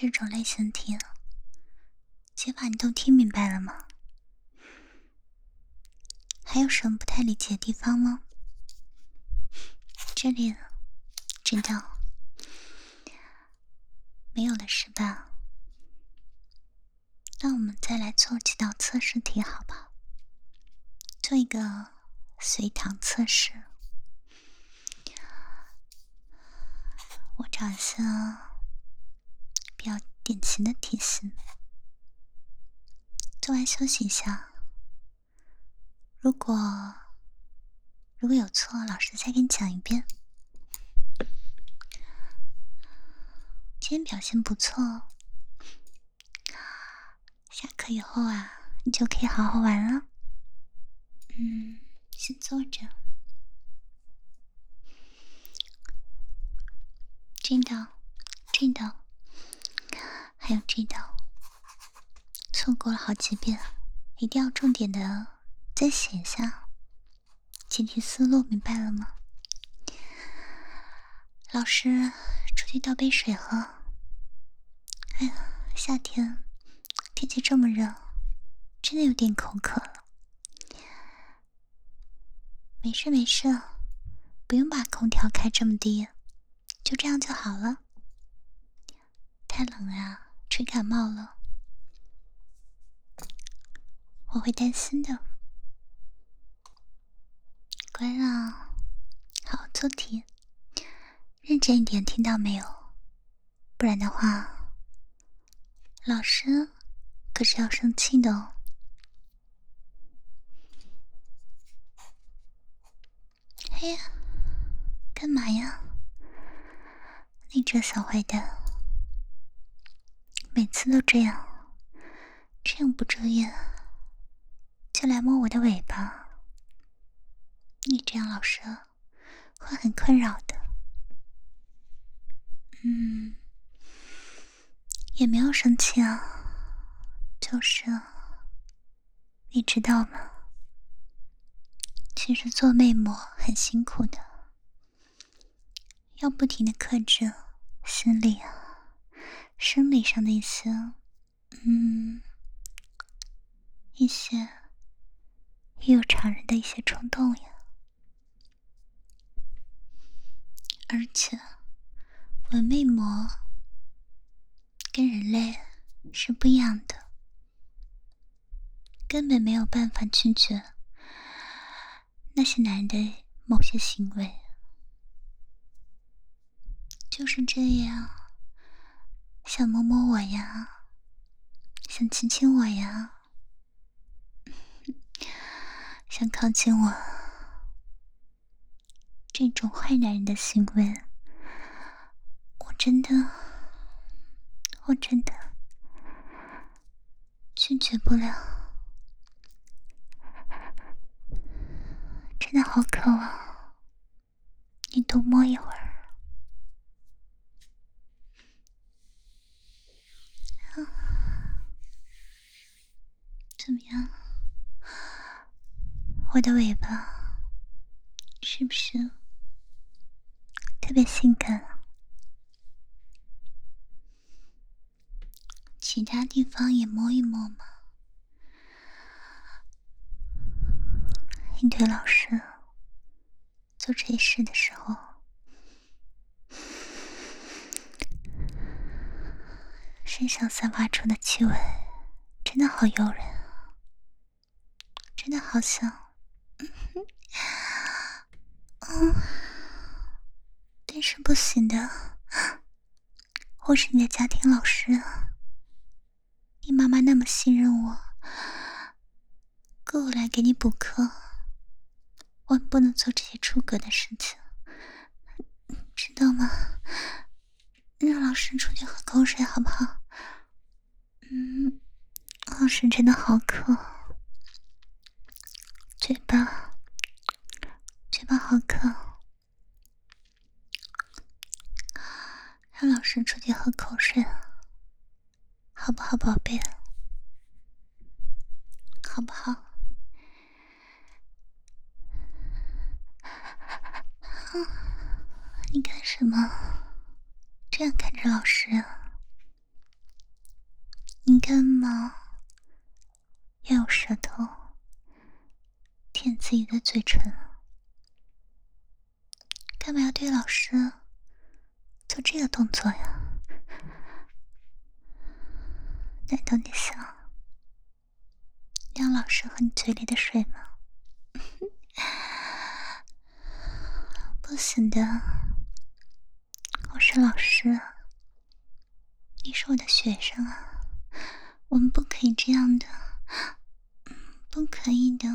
这种类型题，解法你都听明白了吗？还有什么不太理解的地方吗？这里知道没有了是吧？那我们再来做几道测试题好不好？做一个随堂测试。我找一下比较典型的题型，做完休息一下。如果有错，老师再给你讲一遍。今天表现不错哦，下课以后啊，你就可以好好玩了。先坐着。这道，还有这道，错过了好几遍，一定要重点的再写一下。解题思路明白了吗？老师，出去倒杯水喝。哎呀，夏天天气这么热，真的有点口渴了。没事没事，不用把空调开这么低，就这样就好了。太冷啊，吹感冒了，我会担心的。乖啦，好好做题，认真一点，听到没有？不然的话，老师可是要生气的哦。哎呀，干嘛呀？你这小坏蛋，每次都这样不遮掩，就来摸我的尾巴。你这样老师会很困扰的。也没有生气啊，就是你知道吗？其实做魅魔很辛苦的，要不停的克制心理啊、生理上的一些异于常人的一些冲动呀。而且我魅魔跟人类是不一样的，根本没有办法拒绝那些男人的某些行为。就是这样，想摸摸我呀，想亲亲我呀，想靠近我，这种坏男人的行为，我真的拒绝不了，真的好渴望你多摸一会儿。怎么样？我的尾巴是不是特别性感啊？其他地方也摸一摸嘛。应对老师做这事的时候，身上散发出的气味真的好诱人啊，真的好想但是不行的，我是你的家庭老师啊，你妈妈那么信任我，雇我来给你补课，我不能做这些出格的事情，知道吗？让老师出去喝口水好不好？老师真的好渴，嘴巴好渴，让老师出去喝口水好不好，宝贝？好不好？你干什么？这样看着老师啊？ 干嘛要用舌头舔自己的嘴唇？干嘛要对老师做这个动作呀？难道你想让老师喝你嘴里的水吗？不行的，我是老师，你是我的学生啊，我们不可以这样的，不可以的。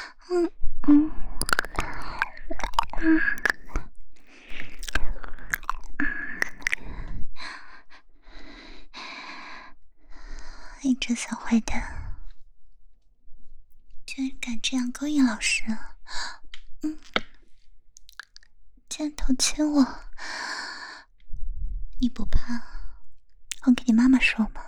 你这小坏蛋，居然敢这样勾引老师！竟然偷亲我，你不怕我给你妈妈说吗？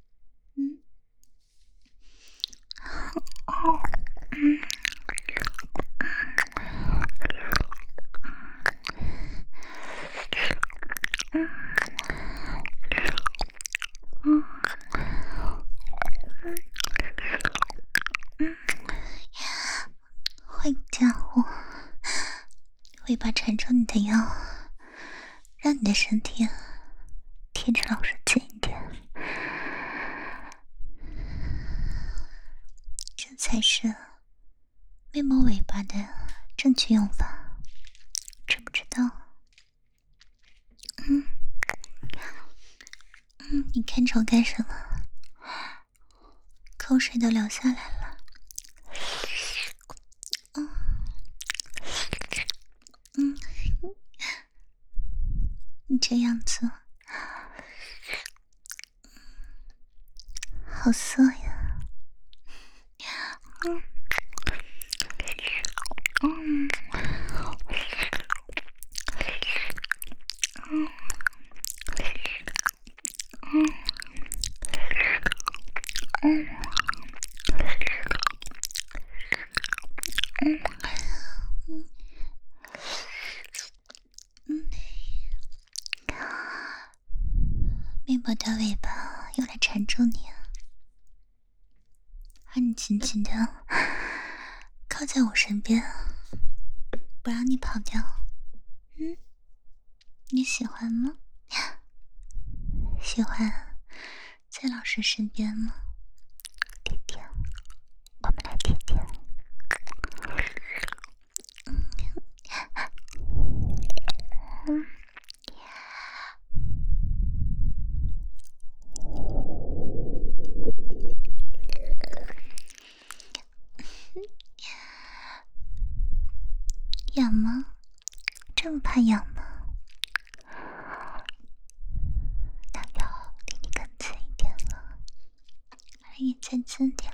坏家伙，尾巴缠住你的腰，让你的身体贴着老师近一点，这才是妹摸尾巴的正确用法，知不知道？你看着我干什么？口水都流下来了。你这样子好色呀！妹妹的尾巴又来缠住你，而你紧紧的靠在我身边，不让你跑掉。你喜欢吗？喜欢在老师身边吗？甜甜，我们来甜甜。痒吗？这么怕痒吗？那要离你更近一点了，离你再近点。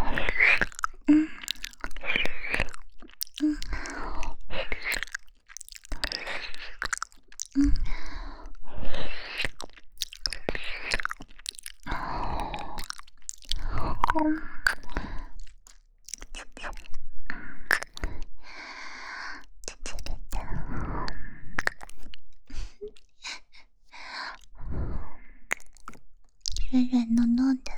软软糯糯的，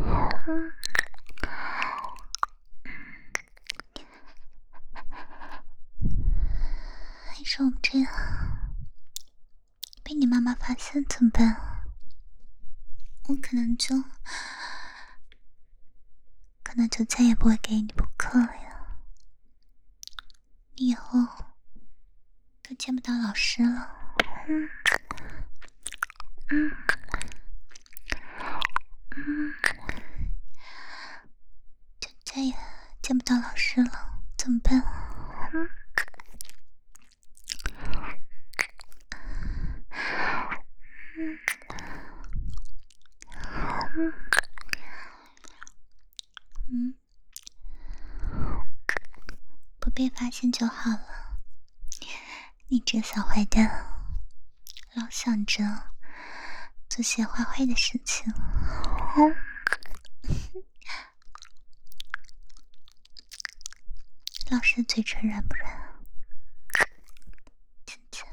还是我们这样被你妈妈发现怎么办啊？我可能就再也不会给你补课了呀，你以后都见不到老师了。就再也见不到老师了，怎么办？不被发现就好了。你这小坏蛋，老想着做些坏坏的事情。老师的嘴唇软不软？亲亲。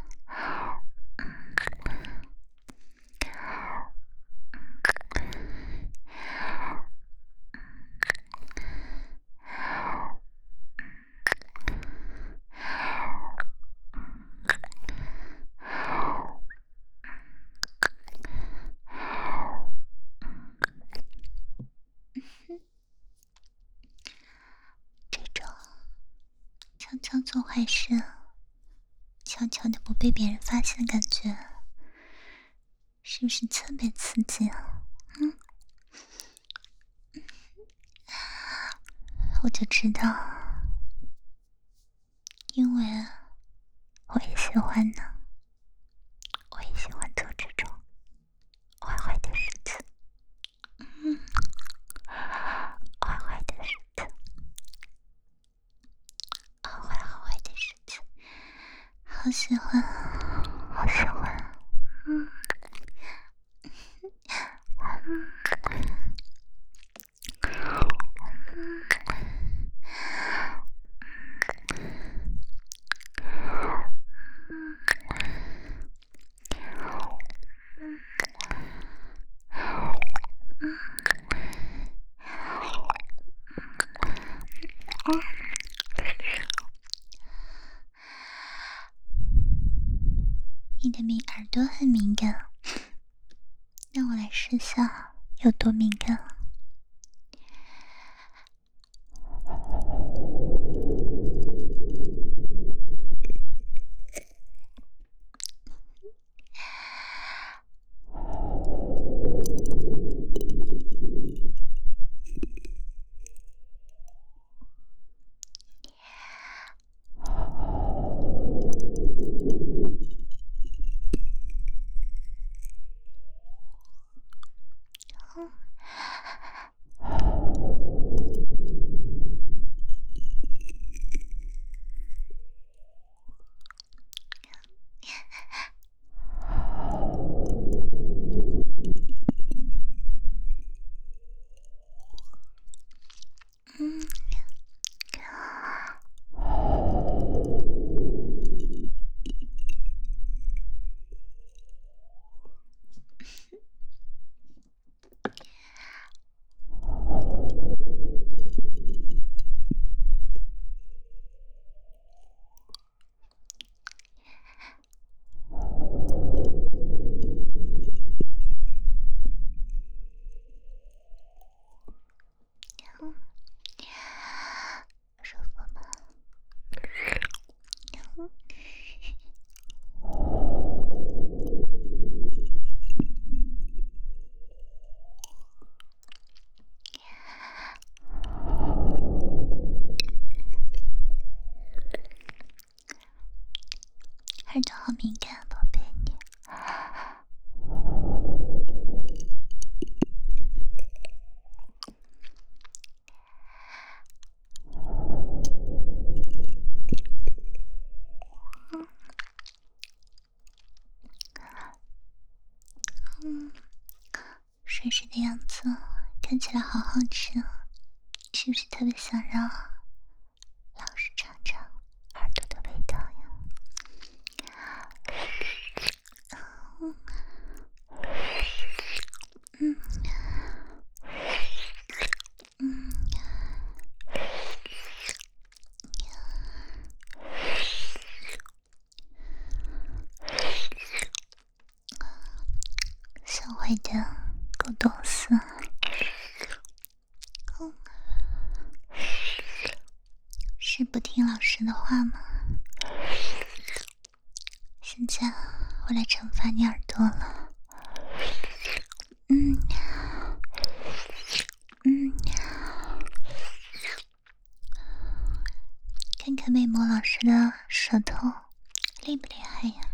悄悄做坏事，悄悄的不被别人发现的感觉，是不是特别刺激啊？我就知道，因为我也喜欢呢，我也喜欢做这种坏坏的事情，坏坏的事情，好坏的事情，好喜欢，好喜欢，你的耳朵很敏感，让我来试下有多敏感。舒服吗？耳朵好敏感，宝贝你。水水的样子看起来好好吃，是不是特别想让老师尝尝耳朵的味道呀？小坏的狗东西，是不听老师的话吗？现在我来惩罚你耳朵了。看看魅魔老师的舌头厉不厉害呀？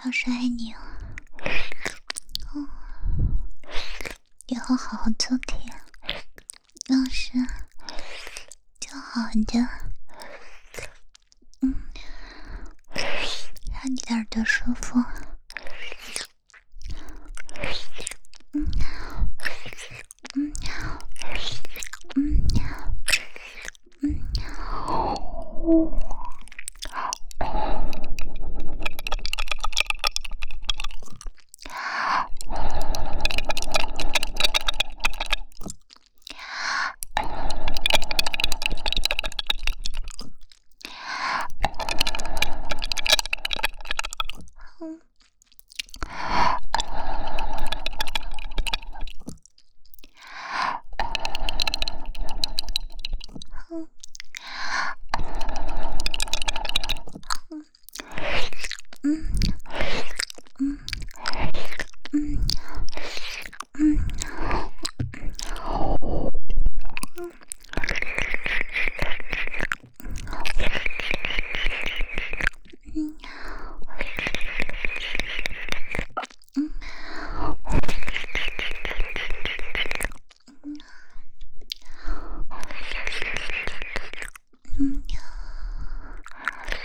老师爱你哦。以后好好做题，老师就好好的，让你的耳朵舒服。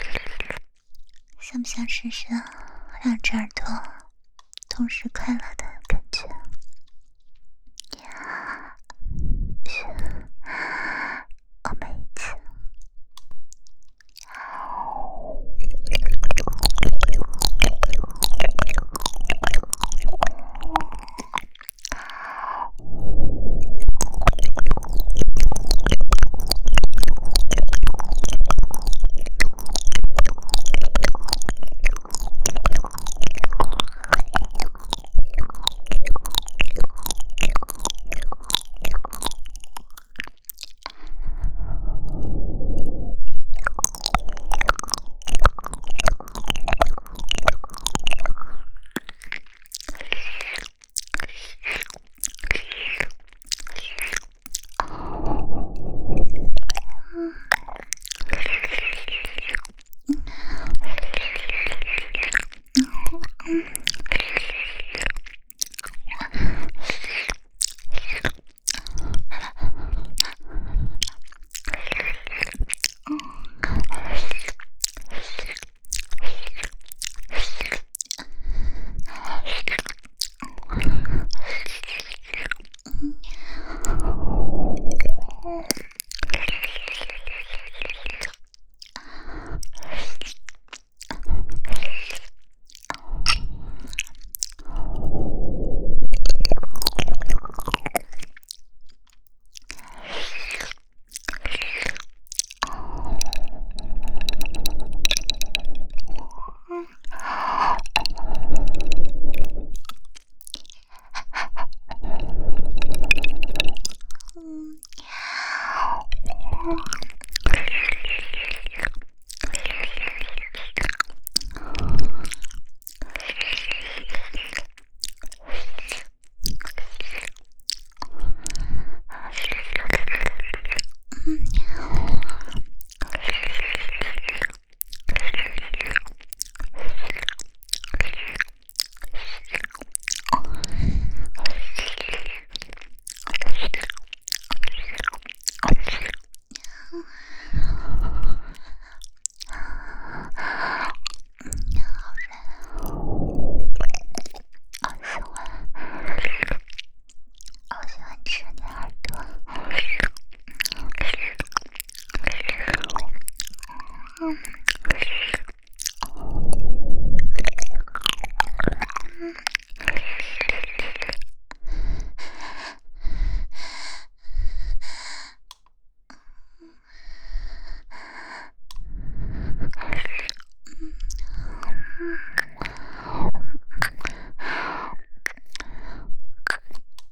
想不想试试两只耳朵同时快乐的